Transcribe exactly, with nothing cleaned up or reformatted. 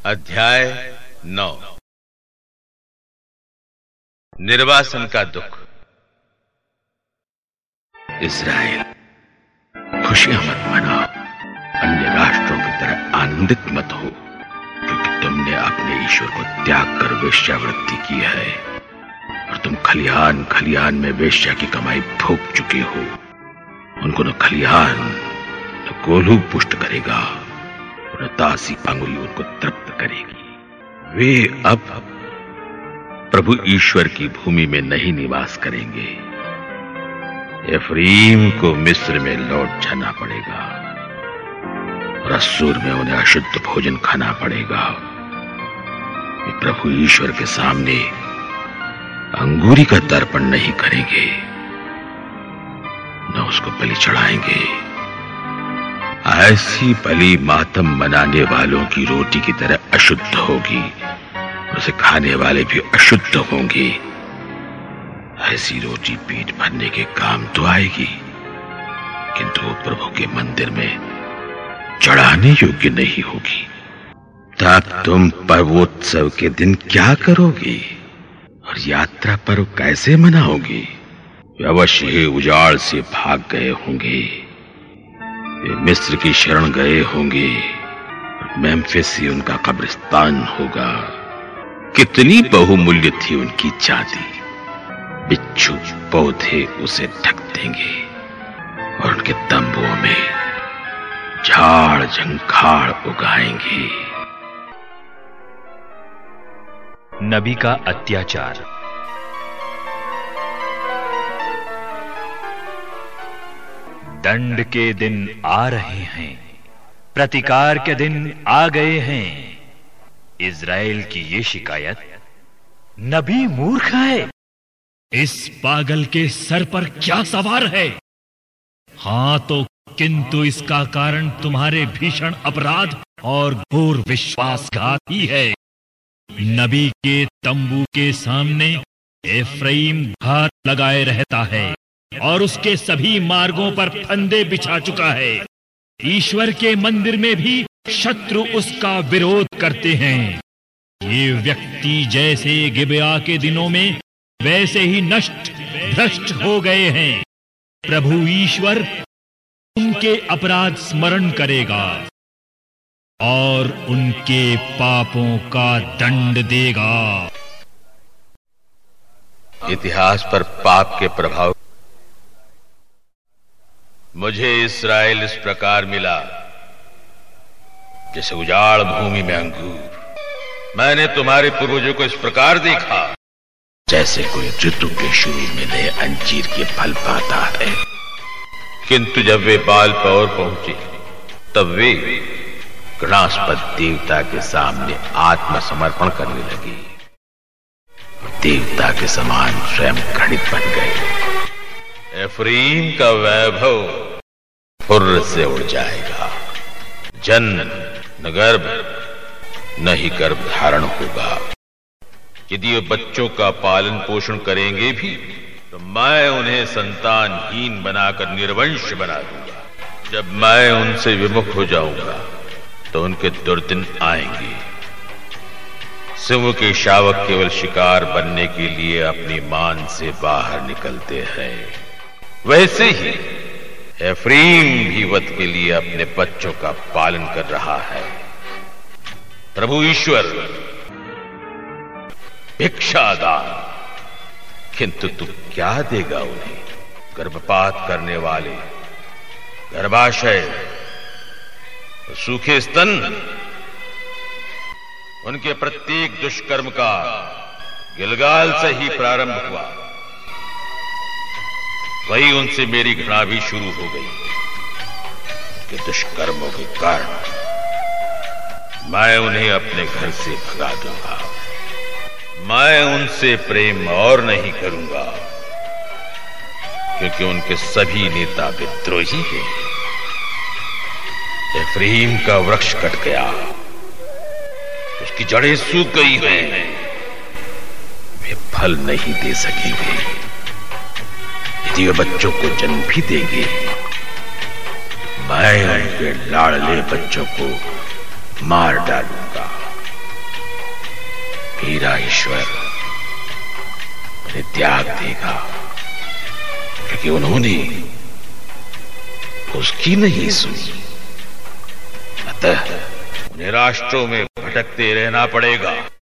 अध्याय नौ। निर्वासन का दुख। इस्राएल, खुशियां मत मनाओ, अन्य राष्ट्रों की तरह आनंदित मत हो, क्योंकि तुमने अपने ईश्वर को त्याग कर वेश्यावृत्ति की है और तुम खलिहान खलिहान में वेश्या की कमाई भोग चुके हो। उनको न खलिहान न कोल्हू पुष्ट करेगा, न दासी पंगुली उनको तृप्त करेगी। वे अब प्रभु ईश्वर की भूमि में नहीं निवास करेंगे। एफ्रीम को मिस्र में लौट जाना पड़ेगा और अस्सूर में उन्हें अशुद्ध भोजन खाना पड़ेगा। वे प्रभु ईश्वर के सामने अंगूरी का तर्पण नहीं करेंगे, न उसको बलि चढ़ाएंगे। ऐसी बलि मातम मनाने वालों की रोटी की तरह अशुद्ध होगी, उसे खाने वाले भी अशुद्ध होंगे। ऐसी रोटी पेट भरने के काम तो आएगी, किंतु वो प्रभु के मंदिर में चढ़ाने योग्य नहीं होगी। तब तुम पर्वोत्सव के दिन क्या करोगे और यात्रा पर्व कैसे मनाओगे? वे अवश्य ही उजाड़ से भाग गए होंगे, वे मिस्र की शरण गए होंगे और मेम्फिस ही उनका कब्रिस्तान होगा। कितनी बहुमूल्य थी उनकी चांदी, बिच्छू पौधे उसे ढक देंगे और उनके तंबुओं में झाड़ झंखाड़ उगाएंगे। नबी का अत्याचार। दंड के दिन आ रहे हैं, प्रतिकार के दिन आ गए हैं। इज़राइल की ये शिकायत, नबी मूर्ख है। इस पागल के सर पर क्या सवार है? हां तो किंतु इसका कारण तुम्हारे भीषण अपराध और घोर विश्वासघात ही है। नबी के तंबू के सामने एफ्राइम घात लगाए रहता है और उसके सभी मार्गों पर फंदे बिछा चुका है। ईश्वर के मंदिर में भी शत्रु उसका विरोध करते हैं। ये व्यक्ति जैसे गिबया के दिनों में वैसे ही नष्ट भ्रष्ट हो गए हैं। प्रभु ईश्वर उनके अपराध स्मरण करेगा और उनके पापों का दंड देगा। इतिहास पर पाप के प्रभाव। मुझे इस्राएल इस प्रकार मिला जैसे उजाड़ भूमि में अंगूर। मैंने तुम्हारे पूर्वजों को इस प्रकार देखा जैसे कोई ऋतु के शुरू में नए अंजीर के फल पाता है। किंतु जब वे बाल पर पहुंचे तब वे घृणास्पद देवता के सामने आत्मसमर्पण करने लगे और देवता के समान स्वयं घृणित बन गए। एफ्रीम का वैभव फुर्र से उड़ जाएगा। जन्म न गर्भ न ही गर्भ धारण होगा। यदि वे बच्चों का पालन पोषण करेंगे भी तो मैं उन्हें संतानहीन बनाकर निर्वंश बना दूंगा। जब मैं उनसे विमुख हो जाऊंगा तो उनके दुर्दिन आएंगे। सिंह के शावक केवल शिकार बनने के लिए अपनी मान से बाहर निकलते हैं, वैसे ही एफ्रीम भी वध के लिए अपने बच्चों का पालन कर रहा है। प्रभु ईश्वर भिक्षादान, किंतु तू क्या देगा उन्हें? गर्भपात करने वाले, गर्भाशय, सूखे स्तन, उनके प्रत्येक दुष्कर्म का गिलगाल से ही प्रारंभ हुआ। वही उनसे मेरी घृणा भी शुरू हो गई। उनके दुष्कर्मों के कारण मैं उन्हें अपने घर से भगा दूंगा। मैं उनसे प्रेम और नहीं करूंगा, क्योंकि उनके सभी नेता विद्रोही हैं। एफ्राइम का वृक्ष कट गया, उसकी जड़ें सूख गई हैं, वे फल नहीं दे सकेंगे। यदि वे बच्चों को जन्म भी देंगे, मैं उनके लाडले बच्चों को मार डालूंगा। मेरा ईश्वर उन्हें त्याग देगा, क्योंकि उन्होंने उसकी नहीं सुनी। अतः उन्हें राष्ट्रों में भटकते रहना पड़ेगा।